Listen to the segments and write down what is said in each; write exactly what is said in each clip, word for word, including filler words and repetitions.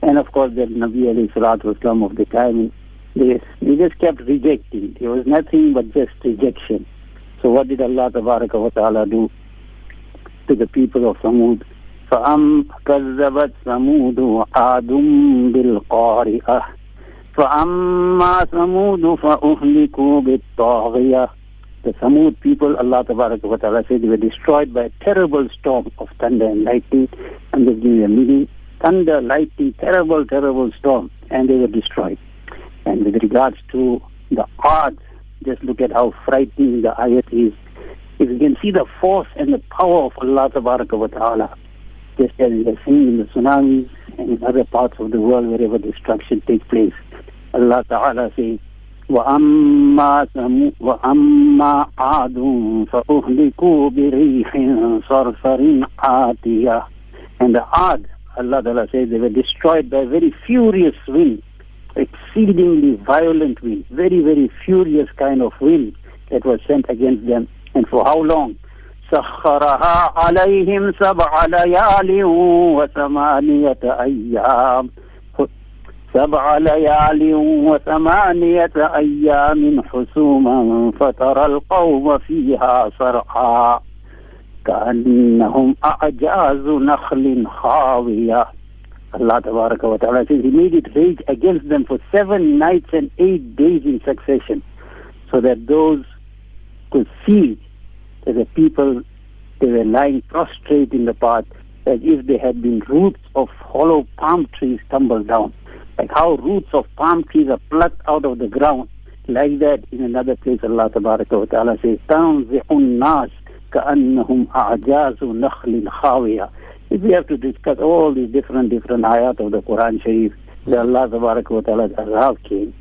And of course, the Nabi alayhi salatu wasalam of the time, they, they just kept rejecting. There was nothing but just rejection. So what did Allah tabaraka wa ta'ala do to the people of Samud? فَأَمْ كَذَّبَتْ ثَمُودُ وَعَادٌ بِالْقَارِئَةِ فَأَمَّا ثَمُودُ فَأُهْلِكُوا بِالطَّاغِيَةِ. The Samud people, Allah tabaraka wa ta'ala said, they were destroyed by a terrible storm of thunder and lightning. I'm just giving you a meaning. Thunder, lightning, terrible, terrible storm, and they were destroyed. And with regards to the odds, just look at how frightening the ayat is. If you can see the force and the power of Allah tabaraka wa ta'ala, just as we are seeing in the tsunamis and in other parts of the world wherever destruction takes place. Allah ta'ala says, وَأَمَّا وَأَمَّا عَادٌ فَأُهْلِكُوا بِرِيحٍ صَرْصَرٍ عَاتِيَةٍ. And the Ad, Allah ta'ala says, they were destroyed by a very furious wind, exceedingly violent wind, very, very furious kind of wind that was sent against them. And for how long? سَخَّرَهَا عَلَيْهِمْ سَبْعَ لَيَالٍ وَثَمَانِيَةَ أَيَّامٍ سبع ليال وثمانية أيام حسوما فترى القوم فيها صرعى كأنهم أعجاز نخل خاوية. Allah Tabaraka wa Ta'ala says He made it rage against them for seven nights and eight days in succession, so that those could see that the people, they were lying prostrate in the path as if they had been roots of hollow palm trees tumbled down. Like how roots of palm trees are plucked out of the ground. Like that, in another place, Allah Tabaraka wa Ta'ala says, تَنْزِعُ النَّاسِ كَأَنَّهُمْ أَعْجَازُ نَخْلٍ خَاوِيَةٍ. If we have to discuss all these different, different ayat of the Quran Sharif, where Allah Tabaraka wa Ta'ala's azab came,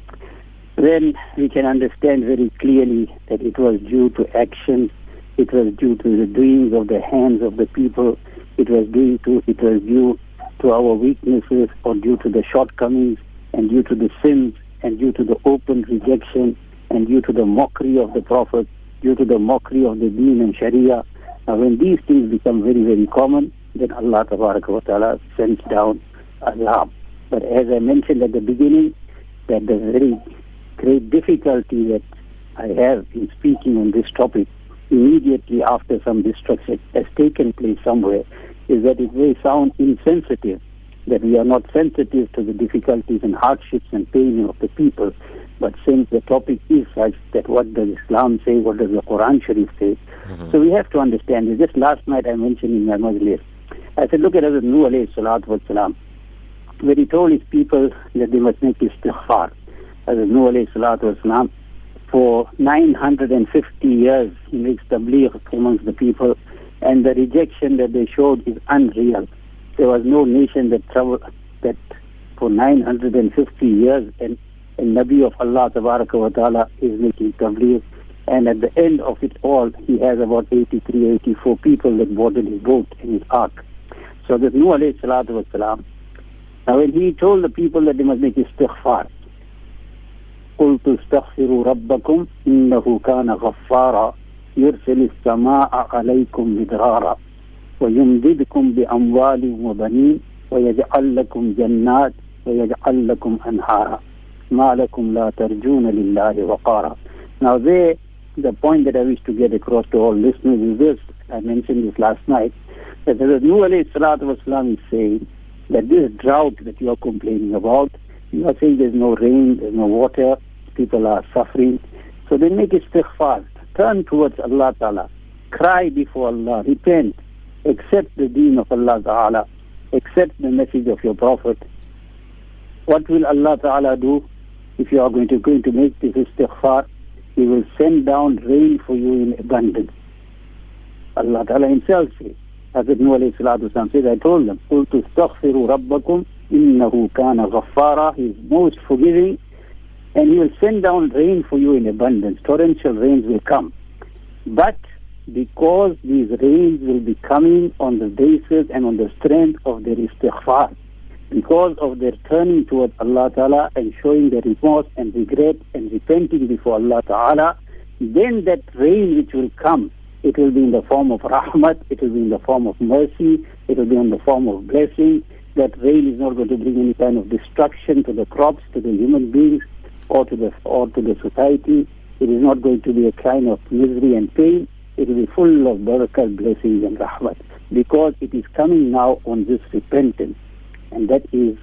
then we can understand very clearly that it was due to actions, it was due to the doings of the hands of the people, it was due to, it was due to our weaknesses, or due to the shortcomings, and due to the sins, and due to the open rejection, and due to the mockery of the Prophet, due to the mockery of the Deen and Sharia. Now when these things become very, very common, then Allah Tabaraka wa Ta'ala sends down azab. But as I mentioned at the beginning, that the very great difficulty that I have in speaking on this topic immediately after some destruction has taken place somewhere is that it may sound insensitive, that we are not sensitive to the difficulties and hardships and pain of the people. But since the topic is such, that what does Islam say, what does the Quran Sharif say? Mm-hmm. So we have to understand it. Just last night I mentioned in my majlis, I said, look at Hazrat Nuh alayhi salatu wa salam, where he told his people that they must make istighfar. Hazrat Nuh alayhi salatu wa salam, for nine hundred fifty years he makes tabligh amongst the people, and the rejection that they showed is unreal. There was no nation that traveled that for nine hundred fifty years, and a Nabi of Allah Tabaraka wa Ta'ala is making tabligh, and at the end of it all, he has about eighty-three, eighty-four people that boarded his boat and his ark. So that Nuh alayhi salatu wa salam, now when he told the people that they must make istighfar, قُلْتُ اسْتَغْفِرُوا رَبَّكُمْ إِنَّهُ كَانَ غَفَّارًا يُرْسِلِ السَّمَاءَ عَلَيْكُمْ مِدْرَارًا وَيُمْدِدْكُمْ بِأَمْوَالٍ وَبَنِينَ وَيَجْعَلْ لَكُمْ جَنَّاتٍ وَيَجْعَلْ لَكُمْ أَنْهَارًا مَا لَكُمْ لَا تَرْجُونَ لِلَّهِ وَقَارًا. Now there, the point that I wish to get across to all listeners is this, I mentioned this last night, that the Nuh alayhi salatu wa salam is saying that this drought that you are complaining about, you are saying there's no rain, there's no water, people are suffering. So they make istighfar, turn towards Allah Ta'ala, cry before Allah, repent, accept the deen of Allah Ta'ala, accept the message of your Prophet. What will Allah Ta'ala do if you are going to going to make this istighfar? He will send down rain for you in abundance. Allah Ta'ala himself says, Hazrat Nuh alayhi salatu wasalam says, I told them, قُلْتُ اسْتَغْفِرُوا رَبَّكُمْ إِنَّهُ كَانَ غَفَّارًا. He is most forgiving, and He will send down rain for you in abundance. Torrential rains will come. But because these rains will be coming on the basis and on the strength of their istighfar, because of their turning towards Allah Ta'ala and showing their remorse and regret and repenting before Allah Ta'ala, then that rain which will come, it will be in the form of rahmat, it will be in the form of mercy, it will be in the form of blessing, that rain is not going to bring any kind of destruction to the crops, to the human beings, or to the or to the society. It is not going to be a kind of misery and pain. It will be full of barakat, blessings and rahmat, because it is coming now on this repentance. And that is,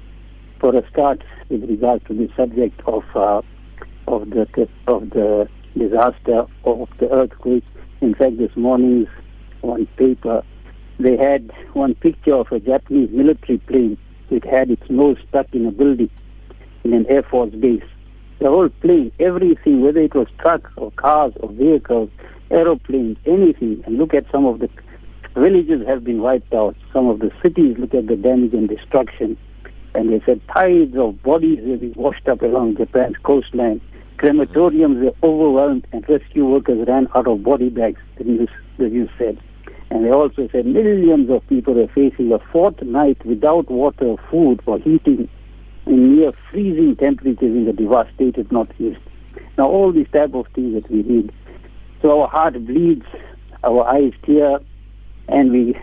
for a start, with regard to the subject of uh, of the of the disaster of the earthquake. In fact, this morning's one paper, they had one picture of a Japanese military plane. It had its nose stuck in a building in an Air Force base. The whole plane, everything, whether it was trucks or cars or vehicles, aeroplanes, anything. And look at some of the villages have been wiped out. Some of the cities, look at the damage and destruction. And they said tides of bodies have been washed up along Japan's coastline. Crematoriums were overwhelmed and rescue workers ran out of body bags, the news, the news said. And they also said millions of people are facing a fortnight without water, food, or heating in near freezing temperatures in the devastated Northeast. Now, all these type of things that we read. So our heart bleeds, our eyes tear, and we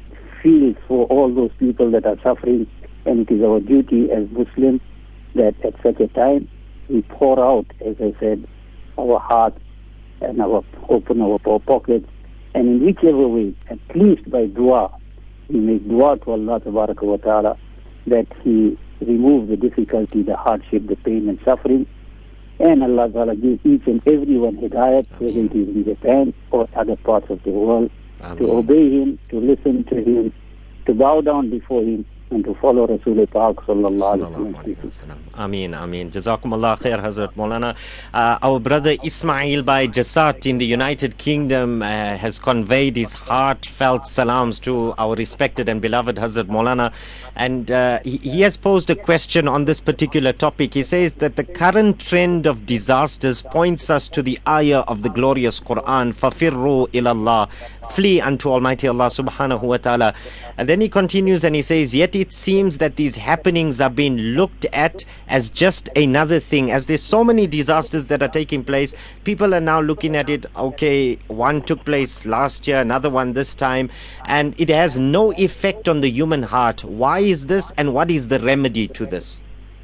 feel for all those people that are suffering. And it is our duty as Muslims that at such a time we pour out, as I said, our hearts and our open our pockets, and in whichever way, at least by dua, we make dua to Allah Tabaraka wa Ta'ala that He remove the difficulty, the hardship, the pain and suffering, and Allah Ta'ala give each and everyone hidayat, whether it is in Japan or other parts of the world, Ameen. To obey Him, to listen to Him, to bow down before Him, and to follow Rasul Pak sallallahu alaihi wasallam. Ameen, Ameen. Jazakumullah khair, Hazrat Maulana. Uh, our brother Ismail Bhai Jasat in the United Kingdom uh, has conveyed his heartfelt salams to our respected and beloved Hazrat Maulana. And uh, he, he has posed a question on this particular topic. He says that the current trend of disasters points us to the ayah of the glorious Quran, فَفِرُّوا إِلَى اللَّهِ, flee unto Almighty Allah subhanahu wa ta'ala. And then he continues and he says, yet it seems that these happenings are being looked at as just another thing. As there's so many disasters that are taking place, people are now looking at it, okay, one took place last year, another one this time, and it has no effect on the human heart. Why is this, and what is the remedy to this?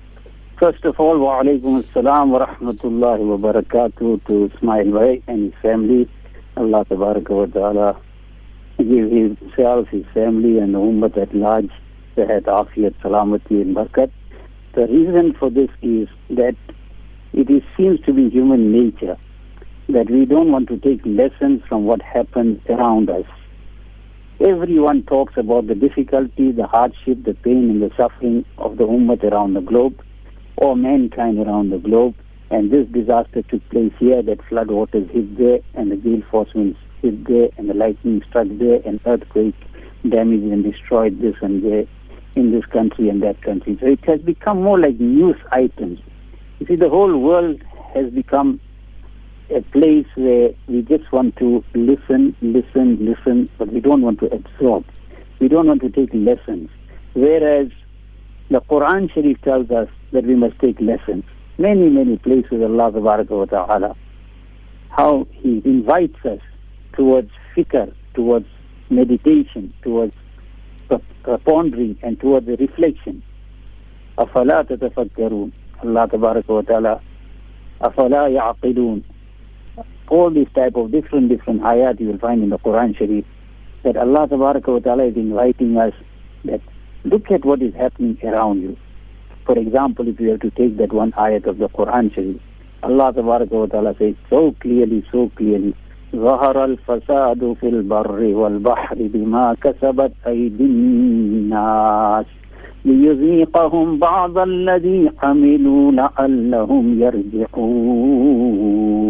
First of all, wa alaikum assalam wa rahmatullahi wa barakatuh to Ismail Bhai and his family. Allah Tabaraka wa Ta'ala give himself, his family and the ummah at large Sehat, Afiyat, Salamati and Barakat. The reason for this is that it is, seems to be human nature that we don't want to take lessons from what happens around us. Everyone talks about the difficulty, the hardship, the pain and the suffering of the ummah around the globe, or mankind around the globe. And this disaster took place here, that flood waters hit there, and the gale force winds hit there, and the lightning struck there, and earthquake damaged and destroyed this and there in this country and that country. So it has become more like news items. You see, the whole world has become a place where we just want to listen, listen, listen, but we don't want to absorb. We don't want to take lessons. Whereas the Quran Sharif tells us that we must take lessons. Many, many places Allah Tabaraka wa Ta'ala, how He invites us towards fikr, towards meditation, towards pondering and towards the reflection. أَفَلَا تَتَفَكَّرُونَ Allah Tabaraka wa Ta'ala, أَفَلَا يَعْقِلُونَ. All these type of different, different ayat you will find in the Quran Sharif, that Allah Tabaraka wa Ta'ala is inviting us that look at what is happening around you. For example, if you have to take that one ayat of the Quran Sharif, Allah Tabaraka wa Ta'ala says so clearly, so clearly, ظهر الفساد في البر والبحر بما كسبت أيدي الناس ليذيقهم بعض الذي عملوا لعلهم يرجعون.